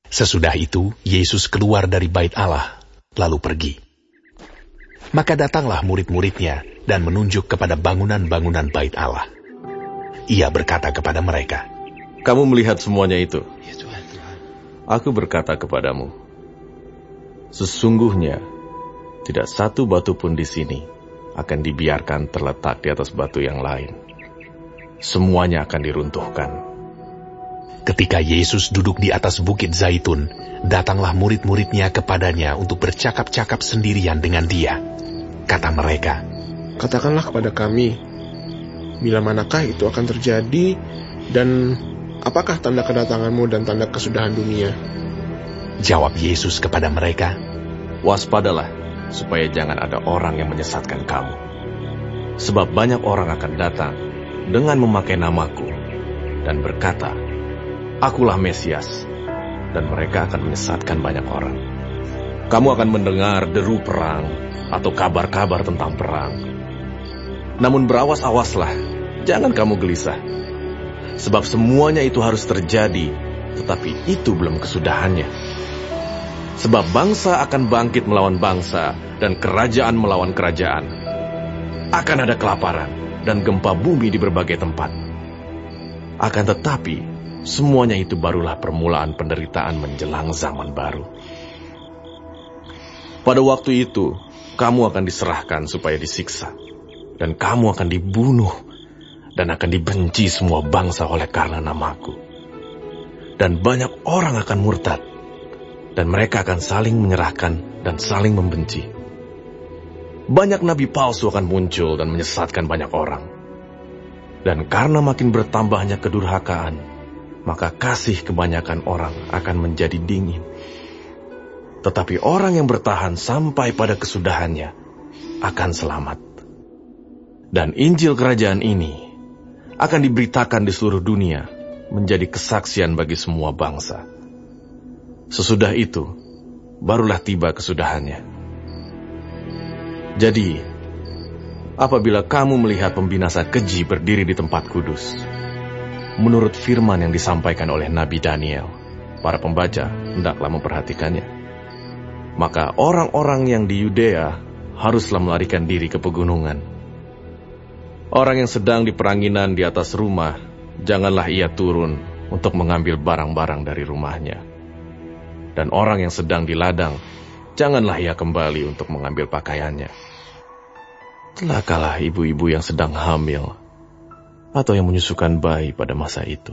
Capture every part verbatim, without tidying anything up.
Sesudah itu, Yesus keluar dari bait Allah, lalu pergi. Maka datanglah murid-muridnya dan menunjuk kepada bangunan-bangunan bait Allah. Ia berkata kepada mereka, "Kamu melihat semuanya itu? Aku berkata kepadamu, sesungguhnya tidak satu batu pun di sini akan dibiarkan terletak di atas batu yang lain. Semuanya akan diruntuhkan." Ketika Yesus duduk di atas bukit Zaitun, datanglah murid-muridnya kepadanya untuk bercakap-cakap sendirian dengan dia. Kata mereka, "Katakanlah kepada kami, bila manakah itu akan terjadi, dan apakah tanda kedatanganmu dan tanda kesudahan dunia?" Jawab Yesus kepada mereka, "Waspadalah, supaya jangan ada orang yang menyesatkan kamu. Sebab banyak orang akan datang dengan memakai namaku dan berkata, 'Akulah Mesias,' dan mereka akan menyesatkan banyak orang. Kamu akan mendengar deru perang atau kabar-kabar tentang perang. Namun berawas-awaslah, jangan kamu gelisah. Sebab semuanya itu harus terjadi, tetapi itu belum kesudahannya. Sebab bangsa akan bangkit melawan bangsa, dan kerajaan melawan kerajaan. Akan ada kelaparan dan gempa bumi di berbagai tempat. Akan tetapi, semuanya itu barulah permulaan penderitaan menjelang zaman baru. Pada waktu itu, kamu akan diserahkan supaya disiksa, dan kamu akan dibunuh, dan akan dibenci semua bangsa oleh karena namaku. Dan banyak orang akan murtad, dan mereka akan saling menyerahkan dan saling membenci. Banyak nabi palsu akan muncul dan menyesatkan banyak orang. Dan karena makin bertambahnya kedurhakaan, maka kasih kebanyakan orang akan menjadi dingin. Tetapi orang yang bertahan sampai pada kesudahannya akan selamat. Dan Injil kerajaan ini akan diberitakan di seluruh dunia menjadi kesaksian bagi semua bangsa. Sesudah itu, barulah tiba kesudahannya. Jadi, apabila kamu melihat pembinasa keji berdiri di tempat kudus, menurut firman yang disampaikan oleh Nabi Daniel, para pembaca hendaklah memperhatikannya. Maka orang-orang yang di Yudea haruslah melarikan diri ke pegunungan. Orang yang sedang di peranginan di atas rumah, janganlah ia turun untuk mengambil barang-barang dari rumahnya. Dan orang yang sedang di ladang, janganlah ia kembali untuk mengambil pakaiannya. Celakalah ibu-ibu yang sedang hamil, atau yang menyusukan bayi pada masa itu.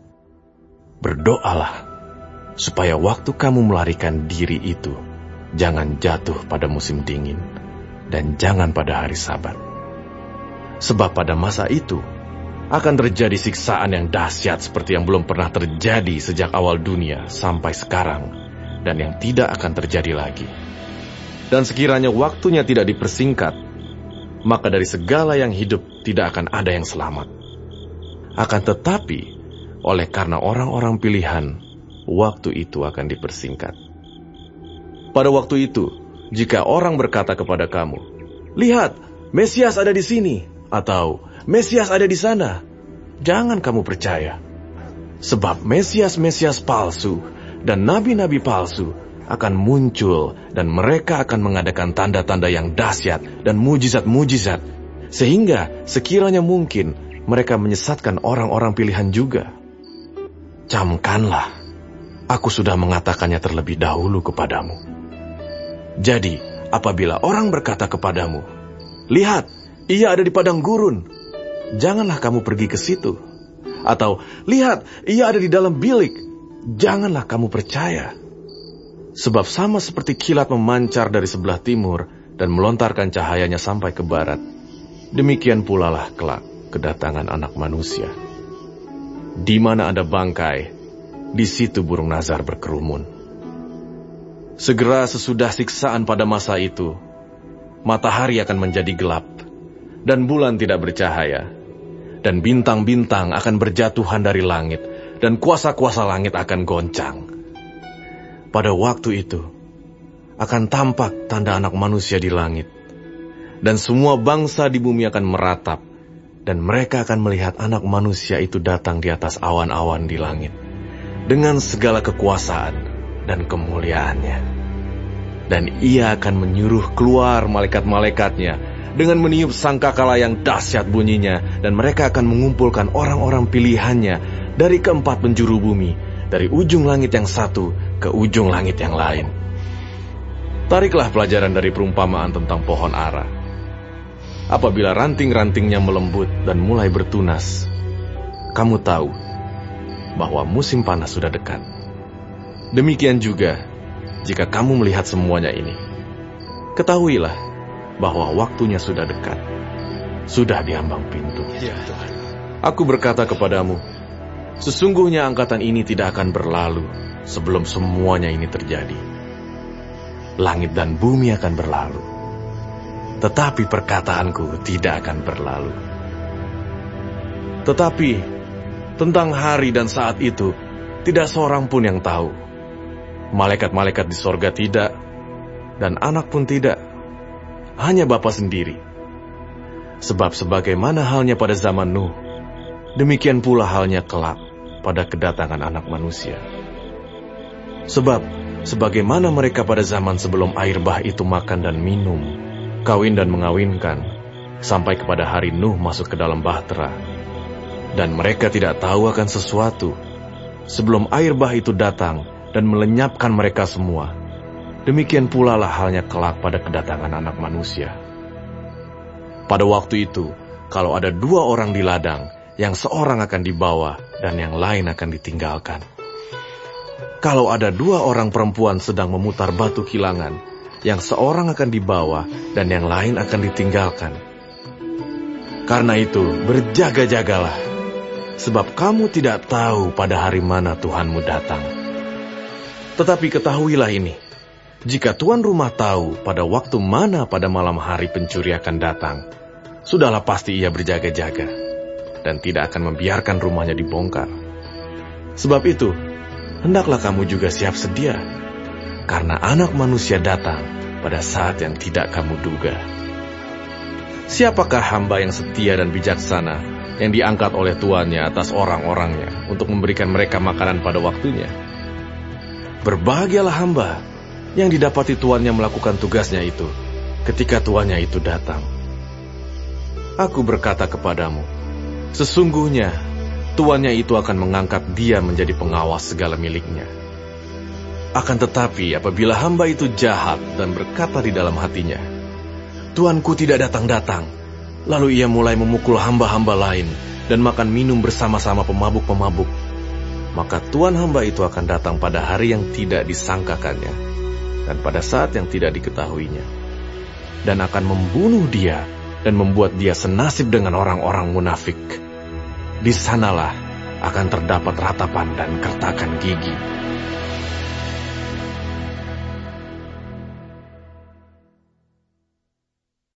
Berdoalah, supaya waktu kamu melarikan diri itu, jangan jatuh pada musim dingin, dan jangan pada hari Sabat. Sebab pada masa itu, akan terjadi siksaan yang dahsyat seperti yang belum pernah terjadi sejak awal dunia sampai sekarang, dan yang tidak akan terjadi lagi. Dan sekiranya waktunya tidak dipersingkat, maka dari segala yang hidup tidak akan ada yang selamat. Akan tetapi, oleh karena orang-orang pilihan, waktu itu akan dipersingkat. Pada waktu itu, jika orang berkata kepada kamu, "Lihat, Mesias ada di sini," atau "Mesias ada di sana," jangan kamu percaya. Sebab Mesias-Mesias palsu dan nabi-nabi palsu akan muncul, dan mereka akan mengadakan tanda-tanda yang dahsyat dan mujizat-mujizat, sehingga sekiranya mungkin mereka menyesatkan orang-orang pilihan juga. Camkanlah, aku sudah mengatakannya terlebih dahulu kepadamu. Jadi, apabila orang berkata kepadamu, "Lihat, ia ada di padang gurun," janganlah kamu pergi ke situ. Atau, "Lihat, ia ada di dalam bilik," janganlah kamu percaya. Sebab sama seperti kilat memancar dari sebelah timur dan melontarkan cahayanya sampai ke barat, demikian pula lah kelak kedatangan Anak Manusia. Di mana ada bangkai, di situ burung nazar berkerumun. Segera sesudah siksaan pada masa itu, matahari akan menjadi gelap, dan bulan tidak bercahaya, dan bintang-bintang akan berjatuhan dari langit, dan kuasa-kuasa langit akan goncang. Pada waktu itu, akan tampak tanda Anak Manusia di langit, dan semua bangsa di bumi akan meratap, dan mereka akan melihat Anak Manusia itu datang di atas awan-awan di langit, dengan segala kekuasaan dan kemuliaannya. Dan ia akan menyuruh keluar malaikat-malaikatnya dengan meniup sangkakala yang dahsyat bunyinya, dan mereka akan mengumpulkan orang-orang pilihannya dari keempat penjuru bumi, dari ujung langit yang satu ke ujung langit yang lain. Tariklah pelajaran dari perumpamaan tentang pohon ara. Apabila ranting-rantingnya melembut dan mulai bertunas, kamu tahu bahwa musim panas sudah dekat. Demikian juga jika kamu melihat semuanya ini, ketahuilah bahwa waktunya sudah dekat, sudah di ambang pintu. Ya, Tuhan. Aku berkata kepadamu, sesungguhnya angkatan ini tidak akan berlalu sebelum semuanya ini terjadi. Langit dan bumi akan berlalu, tetapi perkataanku tidak akan berlalu. Tetapi tentang hari dan saat itu, tidak seorang pun yang tahu. Malaikat-malaikat di sorga tidak, dan anak pun tidak, hanya Bapa sendiri. Sebab sebagaimana halnya pada zaman Nuh, demikian pula halnya kelak pada kedatangan anak manusia. Sebab sebagaimana mereka pada zaman sebelum air bah itu makan dan minum, kawin dan mengawinkan, sampai kepada hari Nuh masuk ke dalam bahtera, dan mereka tidak tahu akan sesuatu, sebelum air bah itu datang dan melenyapkan mereka semua, demikian pula lah halnya kelak pada kedatangan anak manusia. Pada waktu itu, kalau ada dua orang di ladang, yang seorang akan dibawa dan yang lain akan ditinggalkan. Kalau ada dua orang perempuan sedang memutar batu kilangan, yang seorang akan dibawa dan yang lain akan ditinggalkan. Karena itu, berjaga-jagalah, sebab kamu tidak tahu pada hari mana Tuhanmu datang. Tetapi ketahuilah ini, jika tuan rumah tahu pada waktu mana pada malam hari pencuri akan datang, sudahlah pasti ia berjaga-jaga, dan tidak akan membiarkan rumahnya dibongkar. Sebab itu, hendaklah kamu juga siap sedia, karena anak manusia datang pada saat yang tidak kamu duga. Siapakah hamba yang setia dan bijaksana, yang diangkat oleh tuannya atas orang-orangnya, untuk memberikan mereka makanan pada waktunya? Berbahagialah hamba yang didapati tuannya melakukan tugasnya itu, ketika tuannya itu datang. Aku berkata kepadamu, sesungguhnya tuannya itu akan mengangkat dia menjadi pengawas segala miliknya. Akan tetapi apabila hamba itu jahat dan berkata di dalam hatinya, Tuanku tidak datang-datang, lalu ia mulai memukul hamba-hamba lain dan makan minum bersama-sama pemabuk-pemabuk, maka tuan hamba itu akan datang pada hari yang tidak disangkakannya dan pada saat yang tidak diketahuinya, dan akan membunuh dia dan membuat dia senasib dengan orang-orang munafik. Di sanalah akan terdapat ratapan dan kertakan gigi.